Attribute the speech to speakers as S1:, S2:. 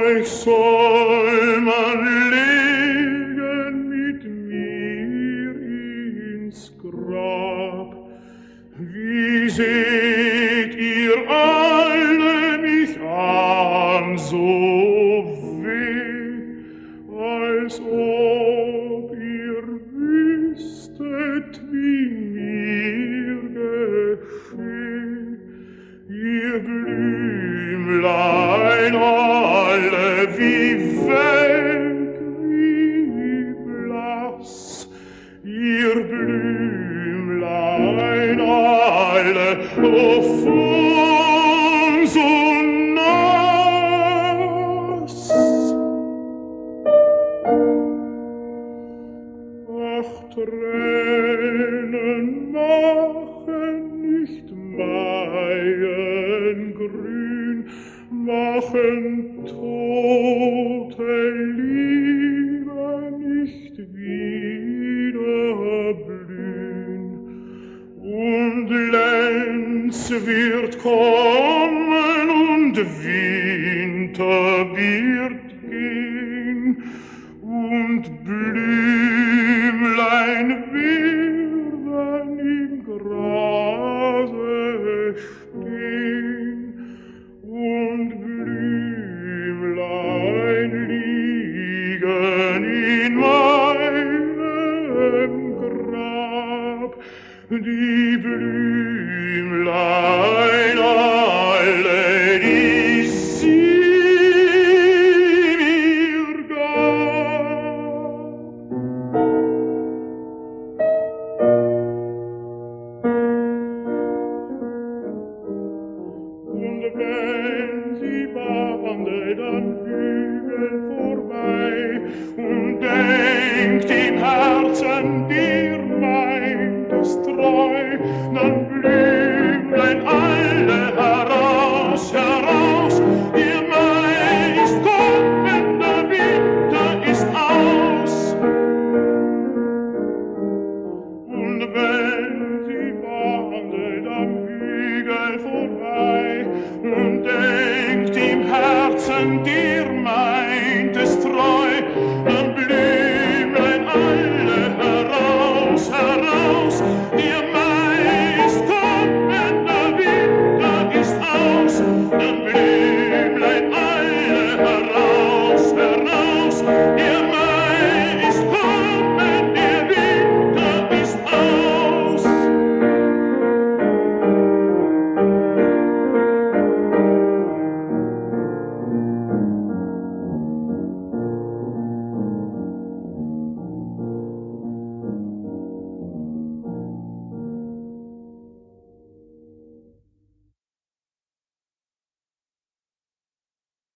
S1: Euch soll man legen mit mir ins Grab. Wie seht ihr alle mich an, so weh, als ob ihr wüsstet, wie mir gescheh. Ihr Blümlein alle wie weg, wie blass, ihr Blümlein alle auf uns und nass. Ach, Tränen machen nicht Maien grün, machen tote Liebe nicht wieder blühen. Und Lenz wird kommen und Winter wird gehen und Blümlein werden im Grase stehen und Blümlein liegen in meinem Grab. Die Blümlein alle, die sie mir gab. Und wenn sie wandelt am Hügel vorbei und denkt im Herzen, dir meint es treu, dann Blümlein alle heraus, heraus, ihr meist kommender Winter ist aus. Und wenn sie wandelt am Hügel vorbei und denkt im Herzen, dir